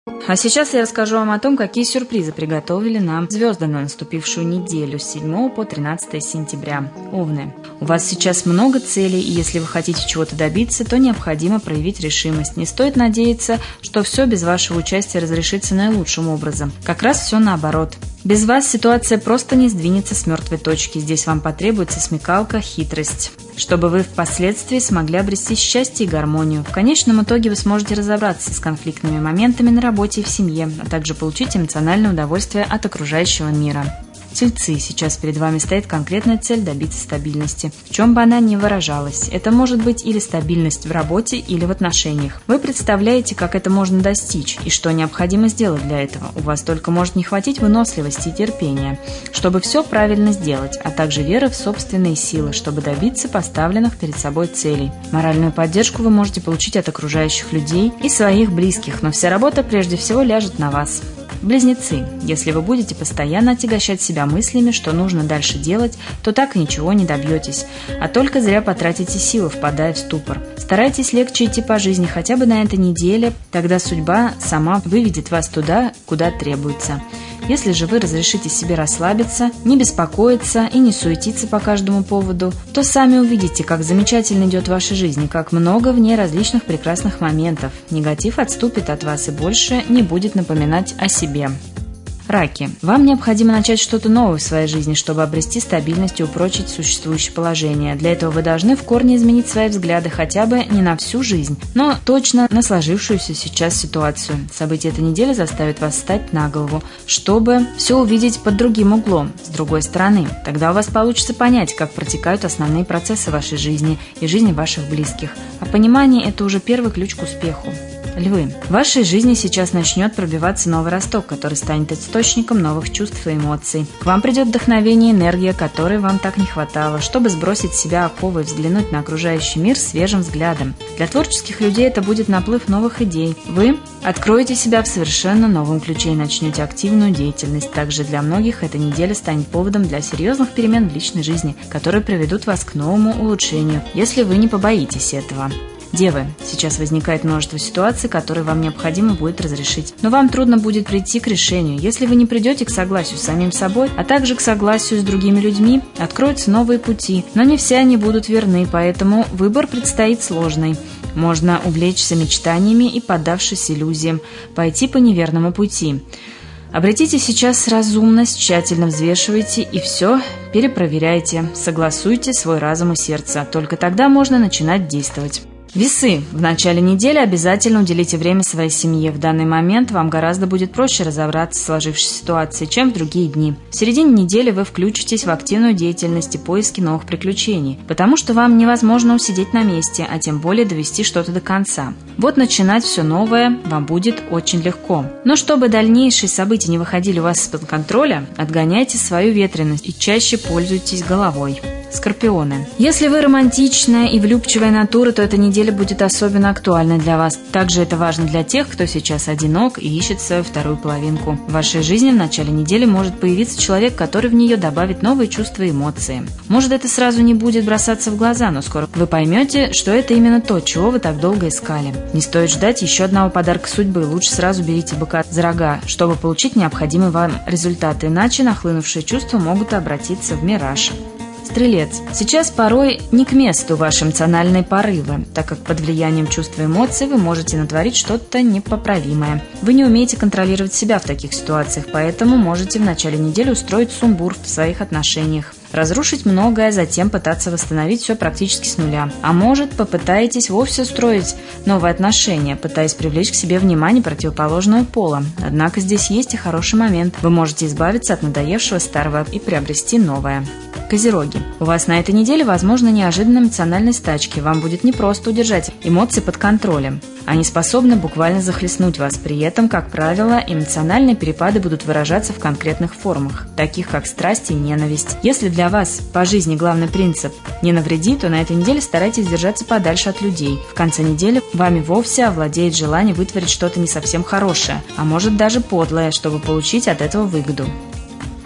А сейчас я расскажу вам о том, какие сюрпризы приготовили нам звезды на наступившую неделю с 7 по 13 сентября. Овны. У вас сейчас много целей, и если вы хотите чего-то добиться, то необходимо проявить решимость. Не стоит надеяться, что все без вашего участия разрешится наилучшим образом. Как раз все наоборот. Без вас ситуация просто не сдвинется с мертвой точки. Здесь вам потребуется смекалка, хитрость, чтобы вы впоследствии смогли обрести счастье и гармонию. В конечном итоге вы сможете разобраться с конфликтными моментами на работе и в семье, а также получить эмоциональное удовольствие от окружающего мира. Тельцы, сейчас перед вами стоит конкретная цель добиться стабильности, в чем бы она ни выражалась. Это может быть или стабильность в работе, или в отношениях. Вы представляете, как это можно достичь и что необходимо сделать для этого. У вас только может не хватить выносливости и терпения, чтобы все правильно сделать, а также веры в собственные силы, чтобы добиться поставленных перед собой целей. Моральную поддержку вы можете получить от окружающих людей и своих близких, но вся работа прежде всего ляжет на вас. Близнецы. Если вы будете постоянно отягощать себя мыслями, что нужно дальше делать, то так и ничего не добьетесь, а только зря потратите силы, впадая в ступор. Старайтесь легче идти по жизни хотя бы на этой неделе, тогда судьба сама выведет вас туда, куда требуется. Если же вы разрешите себе расслабиться, не беспокоиться и не суетиться по каждому поводу, то сами увидите, как замечательно идет ваша жизнь и как много в ней различных прекрасных моментов. Негатив отступит от вас и больше не будет напоминать о себе. Раки. Вам необходимо начать что-то новое в своей жизни, чтобы обрести стабильность и упрочить существующее положение. Для этого вы должны в корне изменить свои взгляды хотя бы не на всю жизнь, но точно на сложившуюся сейчас ситуацию. События этой недели заставят вас встать на голову, чтобы все увидеть под другим углом, с другой стороны. Тогда у вас получится понять, как протекают основные процессы вашей жизни и жизни ваших близких. А понимание – это уже первый ключ к успеху. Львы. В вашей жизни сейчас начнет пробиваться новый росток, который станет источником новых чувств и эмоций. К вам придет вдохновение и энергия, которой вам так не хватало, чтобы сбросить с себя оковы и взглянуть на окружающий мир свежим взглядом. Для творческих людей это будет наплыв новых идей. Вы откроете себя в совершенно новом ключе и начнете активную деятельность. Также для многих эта неделя станет поводом для серьезных перемен в личной жизни, которые приведут вас к новому улучшению, если вы не побоитесь этого. Девы. Сейчас возникает множество ситуаций, которые вам необходимо будет разрешить. Но вам трудно будет прийти к решению. Если вы не придете к согласию с самим собой, а также к согласию с другими людьми, откроются новые пути, но не все они будут верны, поэтому выбор предстоит сложный. Можно увлечься мечтаниями и, поддавшись иллюзиям, пойти по неверному пути. Обретите сейчас разумность, тщательно взвешивайте и все перепроверяйте. Согласуйте свой разум и сердце. Только тогда можно начинать действовать. Весы. В начале недели обязательно уделите время своей семье. В данный момент вам гораздо будет проще разобраться в сложившейся ситуации, чем в другие дни. В середине недели вы включитесь в активную деятельность и поиски новых приключений, потому что вам невозможно усидеть на месте, а тем более довести что-то до конца. Вот начинать все новое вам будет очень легко. Но чтобы дальнейшие события не выходили у вас из-под контроля, отгоняйте свою ветреность и чаще пользуйтесь головой. Скорпионы. Если вы романтичная и влюбчивая натура, то эта неделя будет особенно актуальна для вас. Также это важно для тех, кто сейчас одинок и ищет свою вторую половинку. В вашей жизни в начале недели может появиться человек, который в нее добавит новые чувства и эмоции. Может, это сразу не будет бросаться в глаза, но скоро вы поймете, что это именно то, чего вы так долго искали. Не стоит ждать еще одного подарка судьбы. Лучше сразу берите быка за рога, чтобы получить необходимый вам результат, иначе нахлынувшие чувства могут обратиться в мираж. Стрелец. Сейчас порой не к месту ваши эмоциональные порывы, так как под влиянием чувств и эмоций вы можете натворить что-то непоправимое. Вы не умеете контролировать себя в таких ситуациях, поэтому можете в начале недели устроить сумбур в своих отношениях. Разрушить многое, затем пытаться восстановить все практически с нуля. А может, попытаетесь вовсе устроить новые отношения, пытаясь привлечь к себе внимание противоположного пола. Однако здесь есть и хороший момент. Вы можете избавиться от надоевшего старого и приобрести новое. Козероги. У вас на этой неделе возможны неожиданные эмоциональные стачки. Вам будет непросто удержать эмоции под контролем. Они способны буквально захлестнуть вас. При этом, как правило, эмоциональные перепады будут выражаться в конкретных формах, таких как страсть и ненависть. Если для вас по жизни главный принцип «не навреди», то на этой неделе старайтесь держаться подальше от людей. В конце недели вами вовсе овладеет желание вытворить что-то не совсем хорошее, а может даже подлое, чтобы получить от этого выгоду.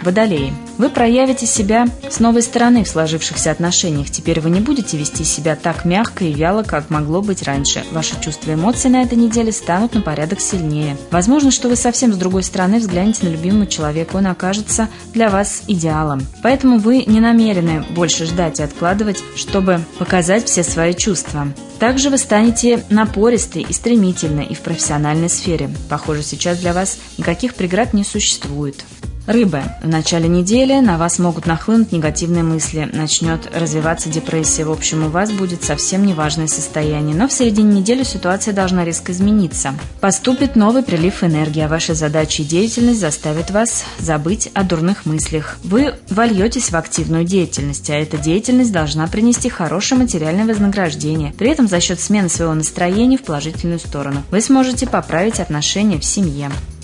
Водолеи. Вы проявите себя с новой стороны в сложившихся отношениях. Теперь вы не будете вести себя так мягко и вяло, как могло быть раньше. Ваши чувства и эмоции на этой неделе станут на порядок сильнее. Возможно, что вы совсем с другой стороны взглянете на любимого человека, он окажется для вас идеалом. Поэтому вы не намерены больше ждать и откладывать, чтобы показать все свои чувства. Также вы станете напористы и стремительны и в профессиональной сфере. Похоже, сейчас для вас никаких преград не существует. Рыбы. В начале недели на вас могут нахлынуть негативные мысли, начнет развиваться депрессия. В общем, у вас будет совсем неважное состояние. Но в середине недели ситуация должна резко измениться. Поступит новый прилив энергии, а ваши задачи и деятельность заставят вас забыть о дурных мыслях. Вы вольетесь в активную деятельность, а эта деятельность должна принести хорошее материальное вознаграждение. При этом за счет смены своего настроения в положительную сторону вы сможете поправить отношения в семье.